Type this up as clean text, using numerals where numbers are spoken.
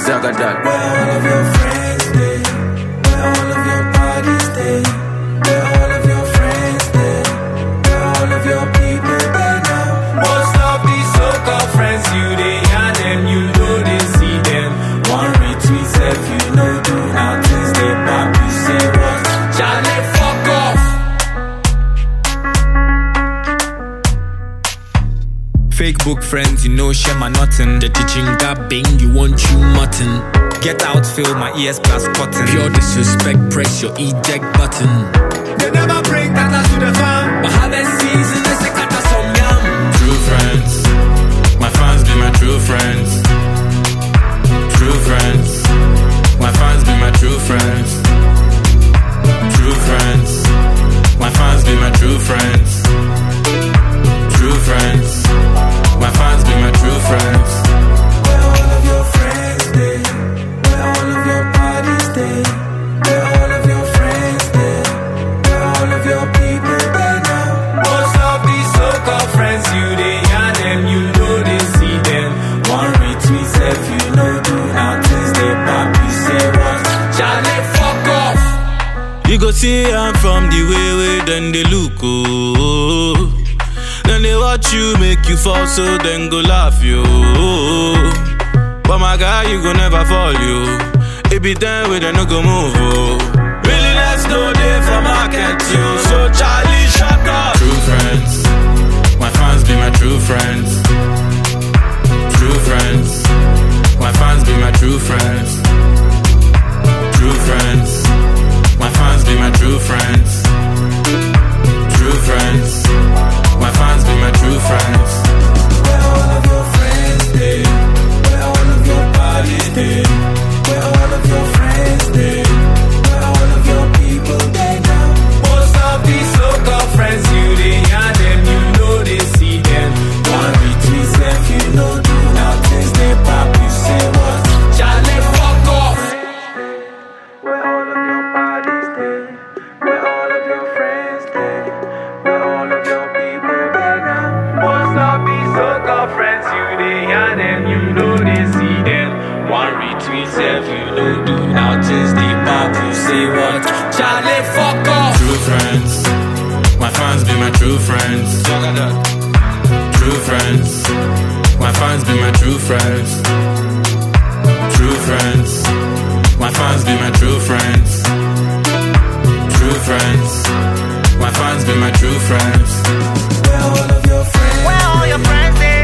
Zagadat. Where all of your friends stay, where all of your parties stay, where all of your friends stay, where all of your people stay now. Most of these so-called friends, you they and them, you know they see them. One retweet self, you know do now things they pop, you say what? Charlie, fuck off. Fake book friends, you know share my nothing. The teaching got bang, you want you mutton. Get out, fill my ears plus cotton. Pure disrespect, press your eject button. They never bring Tata to the farm, but harvest season is a kata some yam. True friends, my fans be my true friends. True friends, my fans be my true friends. True friends, my fans be my true friends. True friends, my fans be my true friends. where all of your friends stay, where all of your parties stay, where all of your friends stay, where all of your people stay now. Most of these so-called friends, you they and them, you know they see them. One retweet self, you know do now things they pop, you say what? Charlie, fuck off. You go see I'm from the way then they look, oh. Then they watch you, make you fall, so then go laugh, yo. But my guy, you go never fall, yo. It be them with a no go move, oh. Really, let's go there for market, yo. So Charlie, shut up. True friends, my fans be my true friends. True friends, my fans be my true friends. True friends, my fans be my true friends. True friends, my fans be my true friends. Where all of your friends stay, where all of your parties stay, where all of your friends stay, where all of your people stay now. Most of these so-called friends, you they and them, you know they see them. One retweet self, you know do now things they pop, you say what? Charlie, fuck off. Where all of your parties stay, where all of your friends stay, where all of your people stay now. Most of these so-called friends, you they and them, you know they see them. One retweet self, you know do now things they pop, you say what? Charlie, fuck off. True friends, my fans be my true friends. True friends, my fans be my true friends. True friends, my fans be my true friends. True friends, my fans be my true friends. Where all of your friends, Where all your friends